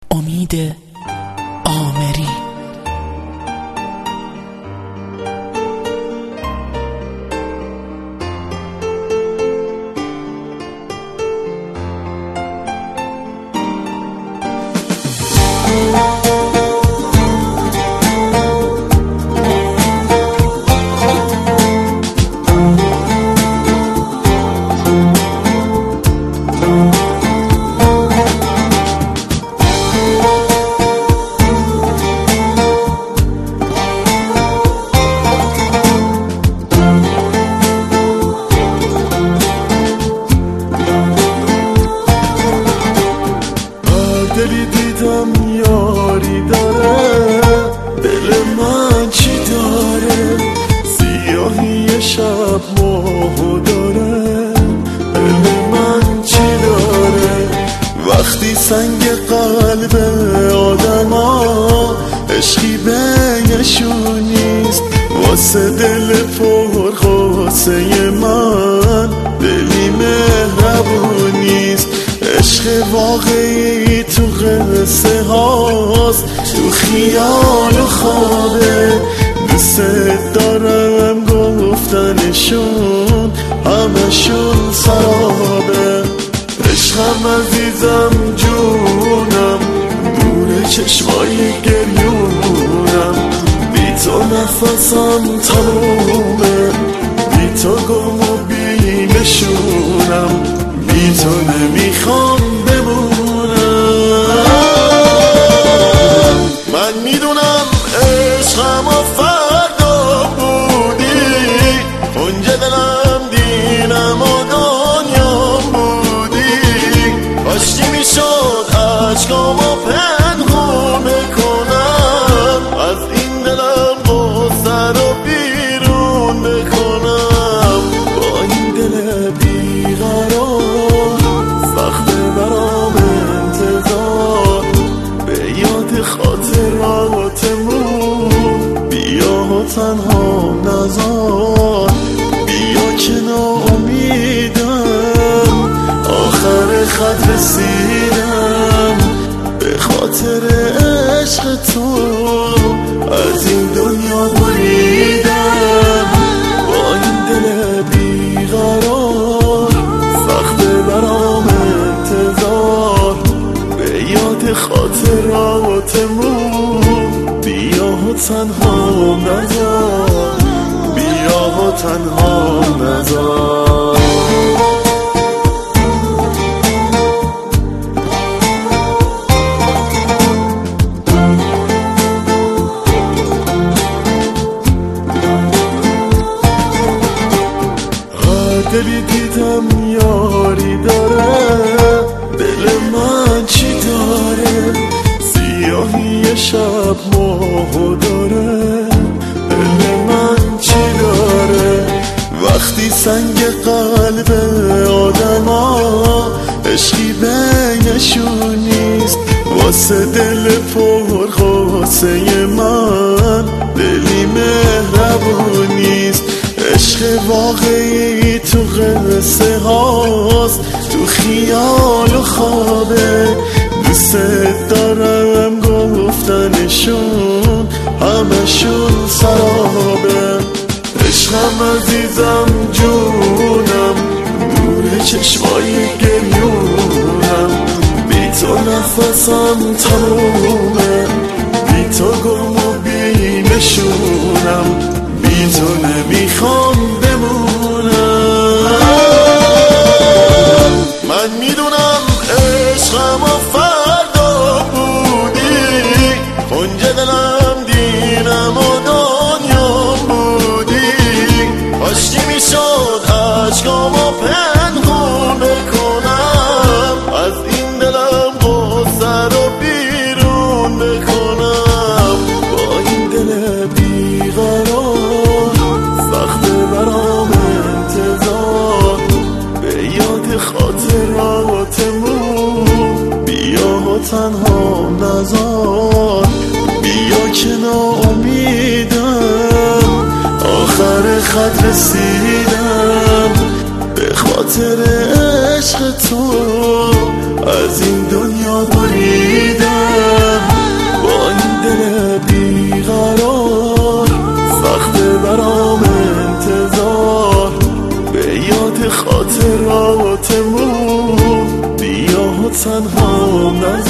امید آمری. دلی دیدم یاری داره، دل من چی داره؟ سیاهی شب ماهو داره، دل من چی داره؟ وقتی سنگ قلب آدم ها عشقی بینشون نیست، واسه دل پر قاسه من دلی مهربون نیست. عشق واقعی تو قصه هاست، تو خیال و خوابه. دوست دارم گفتنشون همشون سرابه. عشقم عزیزم جونم، نور چشمای گریونم. بی تو نفسم تمومه، بی تو گم و بی نشونم. بی تو نمیخوام بمونم. من میدونم عشقم و فردا بودی، اونجا دلم دینم و دنیا بودی. کاشکی میشد عشقم و پنهون بکنم، از این دلم غصه رو بیرون بکنم. با این دل بیقرار خاطراتمون، بیا و تنها نذار، بیا که ناامیدم. آخر خط رسیدم، به خاطر عشق تو از این دنیا بریدم. با این دل بیقرار سخته برام انتظار، به یاد خاطراتمون بیا و تنها نذار، بیا و تنها نذار. دلی دیدم یاری داره، دل من چی داره؟ سیاهی شب ماهو داره، دل من چی داره؟ وقتی سنگ قلب آدم ها عشقی بینشون نیست، واسه دل پر قاسه من دلی مهربون نیست. عشق واقعی تو قصه هاست، تو خیال و خوابه. دوست دارم گفتنشون همشون سرابه. عشقم عزیزم جونم، نور چشمای گریونم. بی تو نفسم تمومه، بی تو گم و بی نشونم. بی تو نمیخوام بمونم. من میدونم عشقم و فردا بودی، اونجا دلم دینم و دنیا بودی. کاشکی میشد عشقم و پنهون بکنم، از این دلم غصه رو بیرون بکنم. با این دل بیقرار سخته برام انتظار، به یاد خاطراتمون بیا و تنها نذار. بیا که ناامیدم، آخر خط رسیدم. به خاطر عشق تو از این دنیا بریدم. تنها نذار